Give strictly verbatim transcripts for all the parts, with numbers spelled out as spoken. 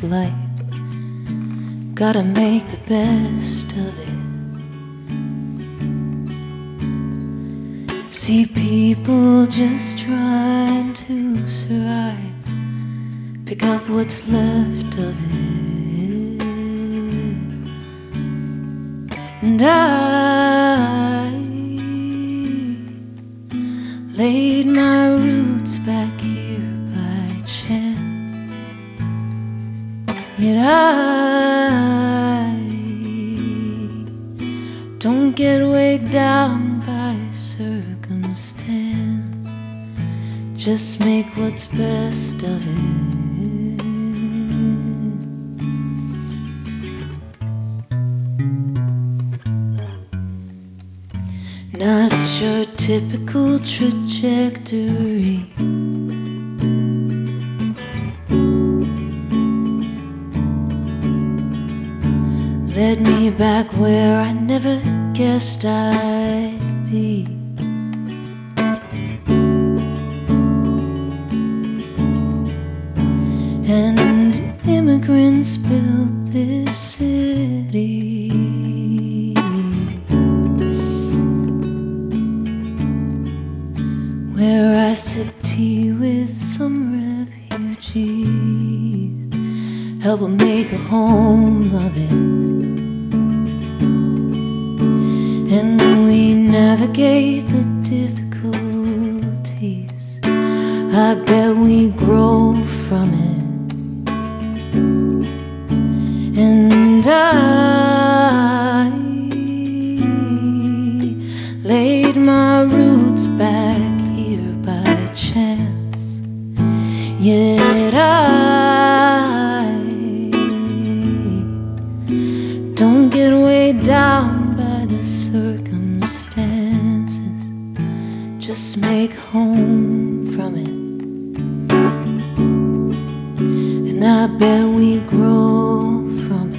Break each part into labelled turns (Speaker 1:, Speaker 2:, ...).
Speaker 1: life. Gotta make the best of it. See people just trying to survive. Pick up what's left of it. And I laid my roots back here by chance. Yet I don't get weighed down by circumstance. Just make what's best of it. Not your typical trajectory. Led me back where I never guessed I'd be. And immigrants built this city. Where I sip tea with some refugees, help them make a home of it. And we navigate the difficulties. I bet we grow from it. And I laid my roots back by chance. Yet I don't get weighed down by the circumstances. Just make home from it. And I bet we grow from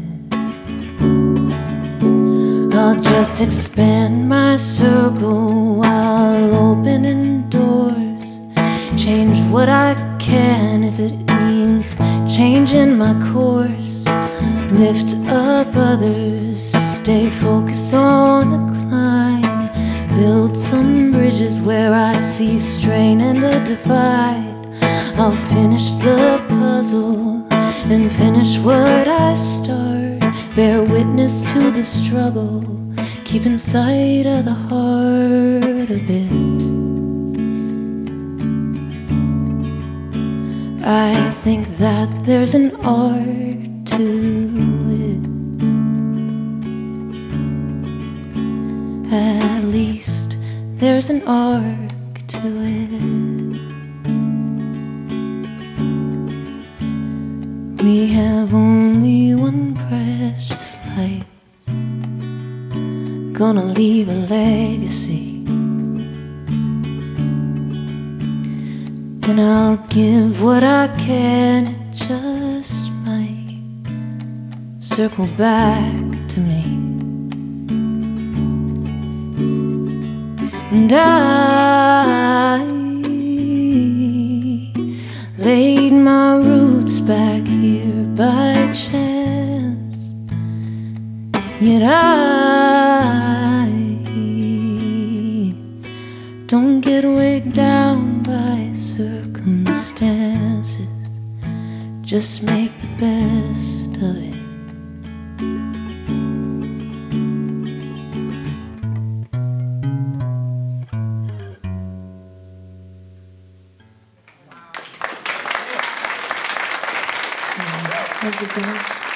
Speaker 1: it. I'll just expand my circle while opening doors. Change what I can if it means changing my course. Lift up others, stay focused on the climb. Build some bridges where I see strain and a divide. I'll finish the puzzle and finish what I start. Bear witness to the struggle, keeping sight of the heart of it. I think that there's an art to it. At least there's an arc to it. We have only one precious life. Gonna leave a legacy. And I'll give what I can. It just might circle back to me. And I laid my roots back here by chance. Yet I don't get weighed down by circumstances. Just make the best of it. Thank you so much.